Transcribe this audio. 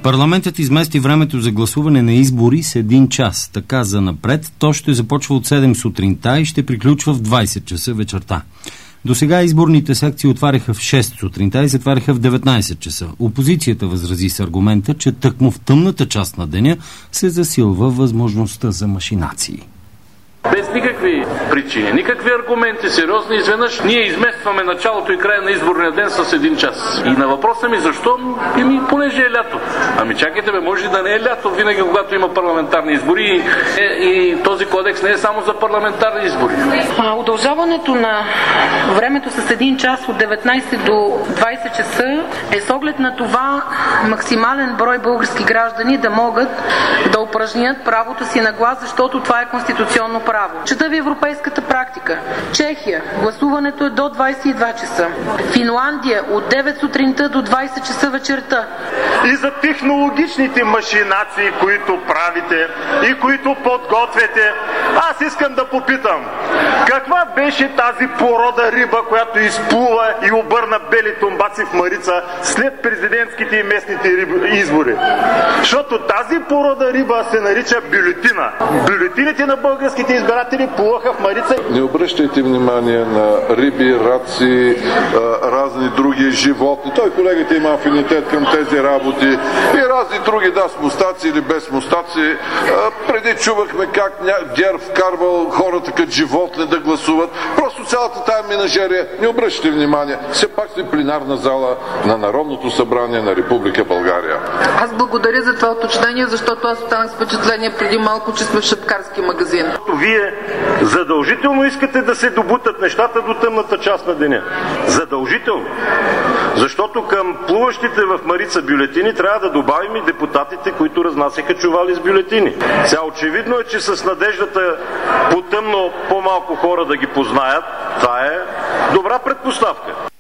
Парламентът измести времето за гласуване на избори с 1 час. Така за напред то ще започва от 7 сутринта и ще приключва в 20 часа вечерта. До сега изборните секции отваряха в 6 сутринта и затваряха в 19 часа. Опозицията възрази с аргумента, че тъкмо в тъмната част на деня се засилва възможността за машинации. Без никакви причини, никакви аргументи, сериозни, изведнъж ние изместваме началото и края на изборния ден с 1 час. И на въпроса ми защо? Понеже е лято. Чакайте може да не е лято винаги, когато има парламентарни избори и този кодекс не е само за парламентарни избори. Удължаването на времето с 1 час от 19 до 20 часа е с оглед на това максимален брой български граждани да могат да упражнят правото си на глас, защото това е конституционно право. Чета ви европейската практика. Чехия. Гласуването е до 22 часа. Финландия от 9 сутринта до 20 часа вечерта. И за технологичните машинации, които правите и които подготвяте, аз искам да попитам, каква беше тази порода риба, която изплува и обърна бели тумбаци в Марица след президентските и местните избори? Защото тази порода риба се нарича бюлетина. Бюлетините на българските избиратели плуваха в Марица. Не обръщайте внимание на риби, раци, разни други животни. Той, колегата, има афинитет към тези работи и разни други, с мустаци или без мустаци. Преди чувахме как ГЕРБ вкарвал хората като животни да гласуват. Просто цялата тая менажерия, не обръщайте внимание. Все пак сме пленарна зала на Народното събрание на Република България. Аз благодаря за това уточнение, защото аз останах с впечатление преди малко, че сме в шапкарски магазин. Вие задължително искате да се добутат нещата до тъмната част на деня. Задължително. Защото към плуващите в Марица бюлетини трябва да добавим и депутатите, които разнасяха чували с бюлетини. Сега очевидно е, че с надеждата по тъмно по-малко хора да ги познаят, това е добра предпоставка.